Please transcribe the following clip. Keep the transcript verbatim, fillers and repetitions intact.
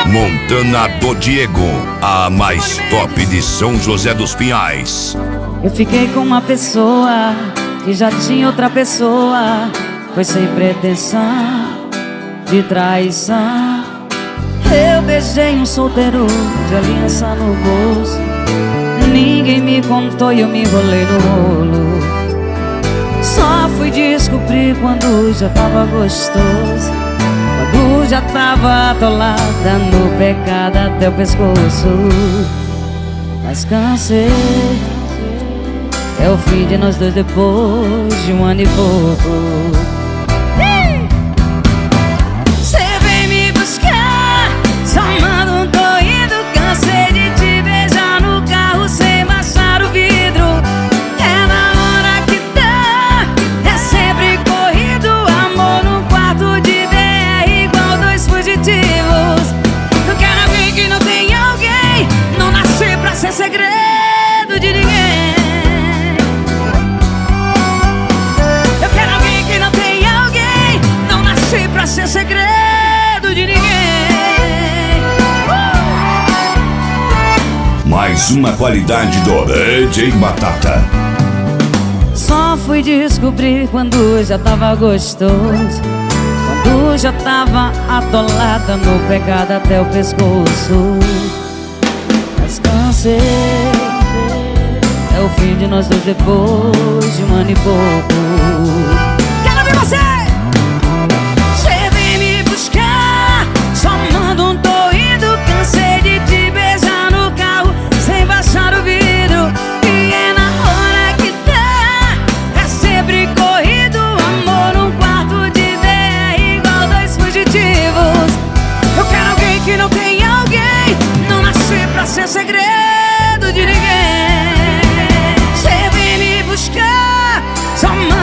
Montana do Diego, a mais top de São José dos Pinhais. Eu fiquei com uma pessoa que já tinha outra pessoa. Foi sem pretensão de traição. Eu beijei um solteiro de aliança no bolso. Ninguém me contou e eu me enrolei no rolo. Só fui descobrir quando já tava gostoso, quando já tava atolada no pecado até o pescoço. Mas cansei, é o fim de nós dois depois de um ano e pouco. Cê vem me buscar, só manda um tô indo. Cansei de te beijar no carro sem baixar o vidro. É na hora que dá, é sempre corrido. Amor no quarto de B R igual dois fugitivos. Eu quero alguém que não tem alguém, não nasci pra ser segredo de ninguém. Eu quero alguém que não tem alguém, não nasci pra ser segredo de ninguém. Mais uma qualidade do D J Batata. Só fui descobrir quando já tava gostoso, quando já tava atolada no pecado até o pescoço. Mas cansei, é o fim de nós dois depois de um ano e pouco. Quero ver você! Cê vem me buscar, só manda um tô indo. Cansei de te beijar no carro sem baixar o vidro. E é na hora que dá, é sempre corrido. Amor num quarto de B R igual dois fugitivos. Eu quero alguém que não tem alguém, não nasci pra ser segredo de ninguém. Cê vem me buscar, só manda